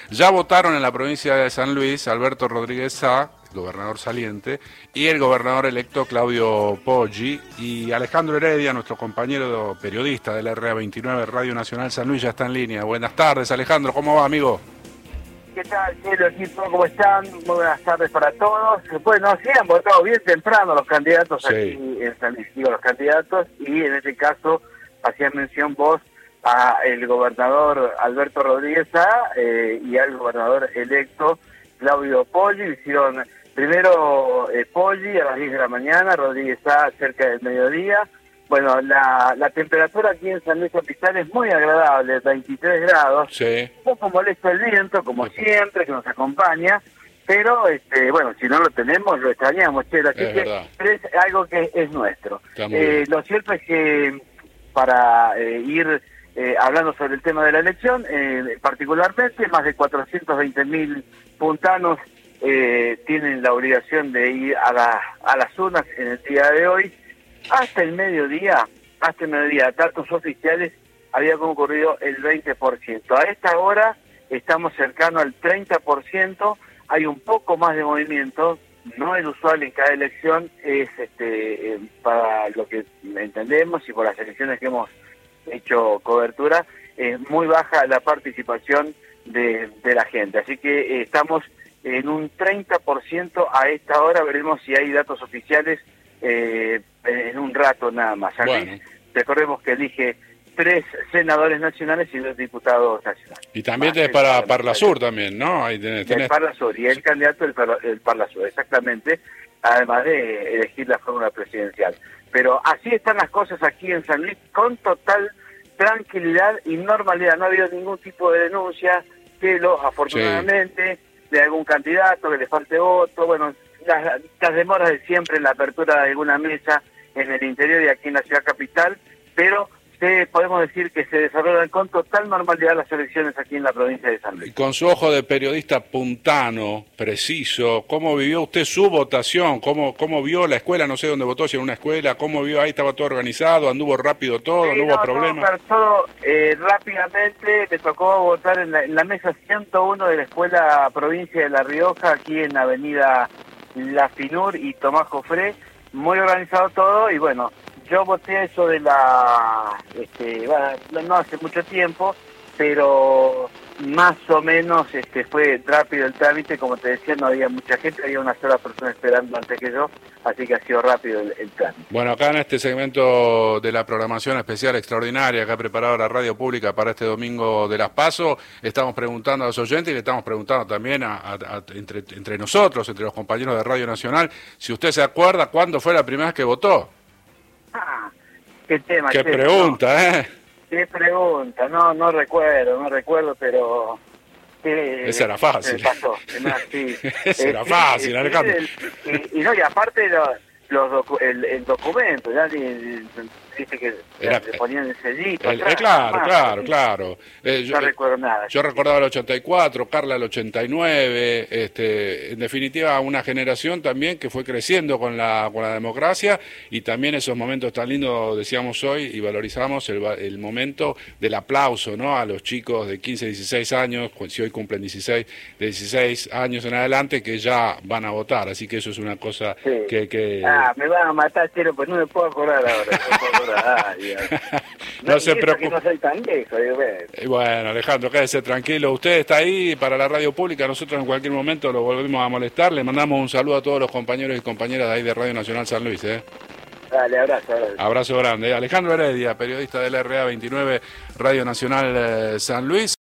Ya votaron en la provincia de San Luis Alberto Rodríguez Sá, gobernador saliente, y el gobernador electo Claudio Poggi, y Alejandro Heredia, nuestro compañero periodista de la RA29 Radio Nacional San Luis, ya está en línea. Buenas tardes, Alejandro, ¿cómo va, amigo? ¿Qué tal, cielo, equipo? ¿Cómo están? Muy buenas tardes para todos. Bueno, sí, han votado bien temprano los candidatos aquí en San Luis, los candidatos, y en este caso hacías mención vos a el gobernador Alberto Rodríguez Sá y al gobernador electo Claudio Poggi. Hicieron primero Poggi a las 10 de la mañana, Rodríguez Sá cerca del mediodía. Bueno, la temperatura aquí en San Luis Capital es muy agradable, 23 grados. Sí. Un poco molesto el viento, como siempre, que nos acompaña, pero bueno, si no lo tenemos, lo extrañamos, Chelo. Así que es algo que es nuestro. Lo cierto es que para ir hablando sobre el tema de la elección, particularmente más de 420.000 puntanos tienen la obligación de ir a las urnas en el día de hoy. Hasta el mediodía, datos oficiales, había concurrido el 20%. A esta hora estamos cercanos al 30%, hay un poco más de movimiento, no es usual en cada elección, es para lo que entendemos y por las elecciones que hemos hecho cobertura, es muy baja la participación de la gente. Así que estamos en un 30% a esta hora, veremos si hay datos oficiales en un rato nada más. Bueno. Recordemos que elige 3 senadores nacionales y 2 diputados nacionales. Y también tenés para Parlasur también, ¿no? Ahí tenés. El Parlasur y el candidato del Parlasur, exactamente, además de elegir la fórmula presidencial. Pero así están las cosas aquí en San Luis, con total tranquilidad y normalidad. No ha habido ningún tipo de denuncia, afortunadamente, de algún candidato que le falte voto. Bueno, las demoras de siempre en la apertura de alguna mesa en el interior y aquí en la ciudad capital, pero podemos decir que se desarrollan con total normalidad las elecciones aquí en la provincia de San Luis. Con su ojo de periodista puntano, preciso, ¿cómo vivió usted su votación? ¿Cómo vio la escuela? No sé dónde votó, si en una escuela, ¿cómo vio ahí? ¿Estaba todo organizado? ¿Anduvo rápido todo? ¿No hubo problema? Todo rápidamente. Me tocó votar en la mesa 101 de la Escuela Provincia de La Rioja, aquí en la avenida La Finur y Tomás Jofré. Muy organizado todo, y bueno, yo voté eso de no hace mucho tiempo, pero más o menos fue rápido el trámite. Como te decía, no había mucha gente, había una sola persona esperando antes que yo, así que ha sido rápido el trámite. Bueno, acá en este segmento de la programación especial extraordinaria que ha preparado la radio pública para este domingo de las PASO, estamos preguntando a los oyentes y le estamos preguntando también entre nosotros, entre los compañeros de Radio Nacional, si usted se acuerda cuándo fue la primera vez que votó. Qué tema. Qué pregunta, Qué pregunta, no recuerdo, pero... Esa era fácil. Pasó, Esa era fácil, Alejandro. Y aparte el documento, ya dice que le ponían el sellito. Claro. No recuerdo nada. Yo recordaba el 84, Carla el 89, en definitiva una generación también que fue creciendo con la democracia, y también esos momentos tan lindos, decíamos hoy, y valorizamos el momento del aplauso, ¿no? A los chicos de 15, 16 años, si hoy cumplen 16, de 16 años en adelante, que ya van a votar, así que eso es una cosa que... me van a matar, Chelo, pues no me puedo acordar ahora. No se preocupe. No soy tan viejo, Bueno, Alejandro, quédese tranquilo. Usted está ahí para la radio pública. Nosotros en cualquier momento lo volvemos a molestar. Le mandamos un saludo a todos los compañeros y compañeras de ahí de Radio Nacional San Luis. Dale, abrazo. Abrazo grande. Alejandro Heredia, periodista del RA29 Radio Nacional San Luis.